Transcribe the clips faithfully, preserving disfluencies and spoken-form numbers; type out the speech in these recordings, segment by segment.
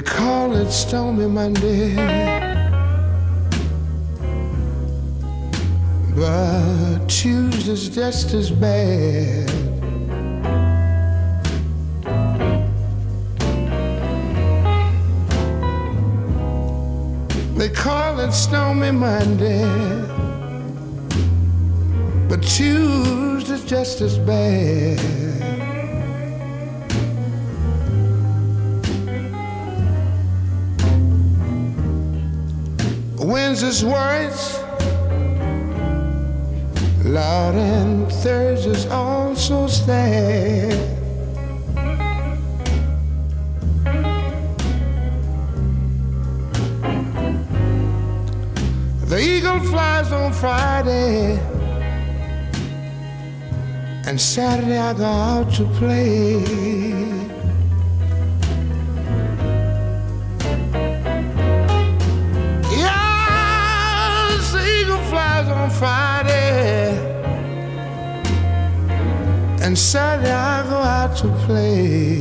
call it Stormy Monday, but Tuesday's just as bad. They call it Stormy Monday, but Tuesday's just as bad. Wednesday's worse, Lord, and Thursday's also sad. The eagle flies on Friday, and Saturday I go out to play. Yes, the eagle flies on Friday, and Saturday I go out to play.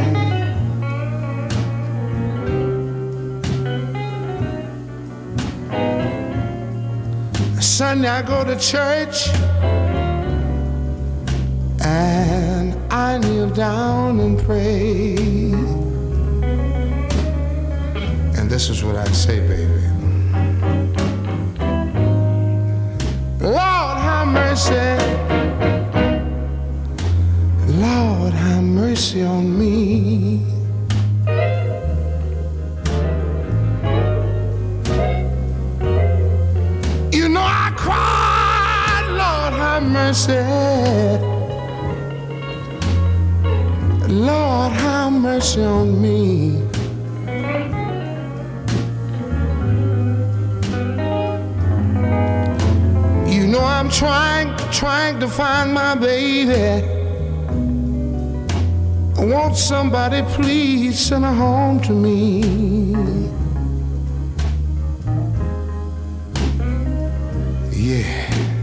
Sunday I go to church and I kneel down and pray. And this is what I say, baby. Lord, have mercy. Lord, have mercy on me. Mercy, Lord, have mercy on me. You know I'm trying, trying to find my baby. I want somebody, please send her home to me. Yeah.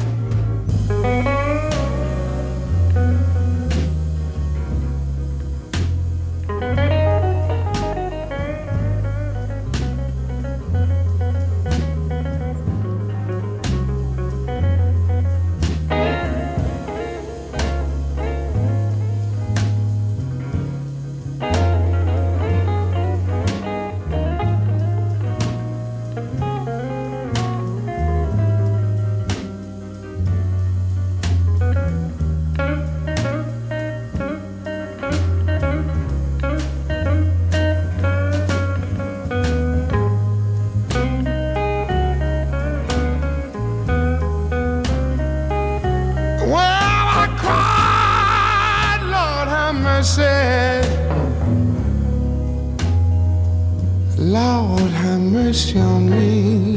Lord, have mercy on me.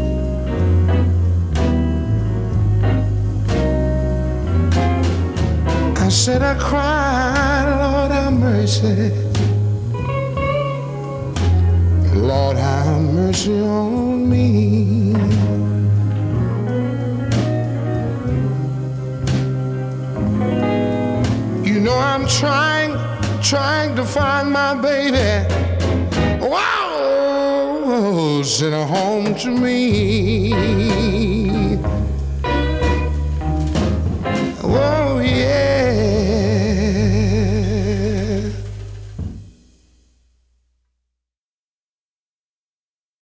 I said I cried, Lord, have mercy. Lord, have mercy on me. You know I'm trying, trying to find my baby. Wow, send her home to me.